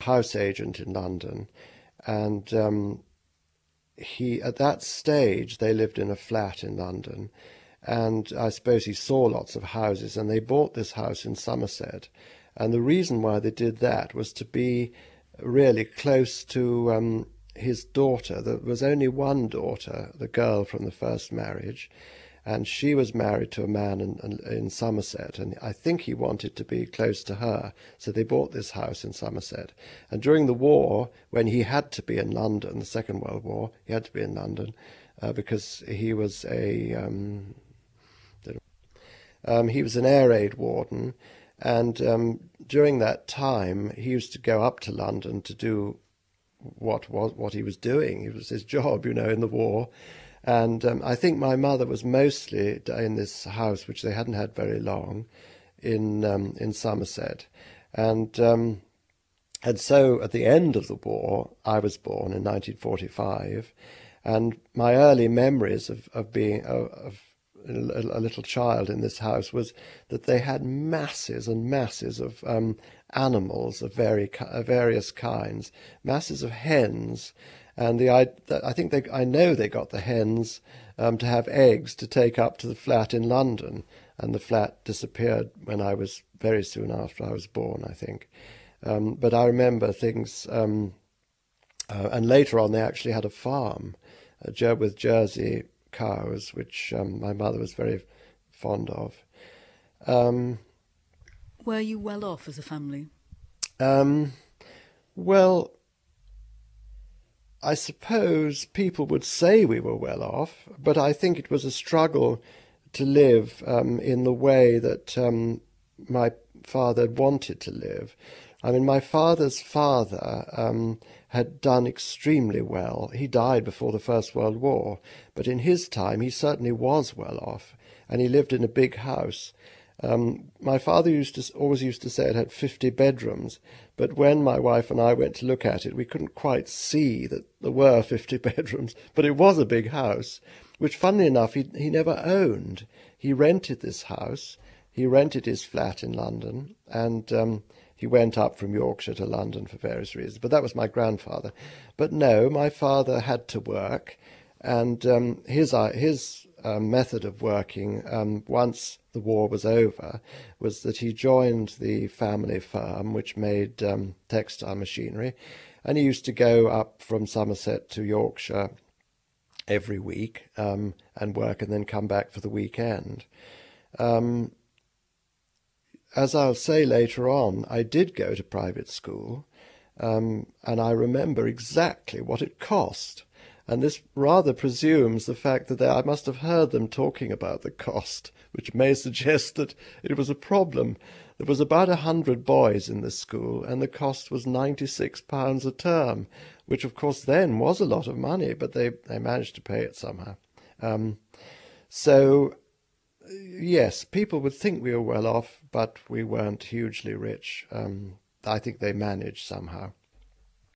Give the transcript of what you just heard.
house agent in London, and he, at that stage, they lived in a flat in London, and I suppose he saw lots of houses, and they bought this house in Somerset. And the reason why they did that was to be really close to his daughter. There was only one daughter, the girl from the first marriage, and she was married to a man in Somerset, and I think he wanted to be close to her, so they bought this house in Somerset. And during the war, when he had to be in London, the Second World War, he had to be in London because he was an air raid warden, and during that time he used to go up to London to do what he was doing. It was his job, in the war. And I think my mother was mostly in this house, which they hadn't had very long, in Somerset. And so at the end of the war, I was born in 1945, and my early memories of being a little child in this house was that they had masses and masses of animals of various kinds, masses of hens. And I know they got the hens to have eggs to take up to the flat in London, and the flat disappeared when I was very soon after I was born, I think. But I remember things, and later on they actually had a farm with Jersey cows, which my mother was very fond of. Were you well off as a family? Well, I suppose people would say we were well off, but I think it was a struggle to live in the way that my father wanted to live. I mean, my father's father had done extremely well. He died before the First World War, but in his time he certainly was well off, and he lived in a big house. My father always used to say it had 50 bedrooms, but when my wife and I went to look at it, we couldn't quite see that there were 50 bedrooms, but it was a big house, which, funnily enough, he never owned. He rented this house. He rented his flat in London, and he went up from Yorkshire to London for various reasons. But that was my grandfather. But no, my father had to work, and his method of working, once the war was over, was that he joined the family firm which made textile machinery, and he used to go up from Somerset to Yorkshire every week and work, and then come back for the weekend. As I'll say later on, I did go to private school, and I remember exactly what it cost. And this rather presumes the fact that I must have heard them talking about the cost, which may suggest that it was a problem. There was about 100 boys in this school, and the cost was £96 a term, which of course then was a lot of money, but they managed to pay it somehow. So, yes, people would think we were well off, but we weren't hugely rich. I think they managed somehow.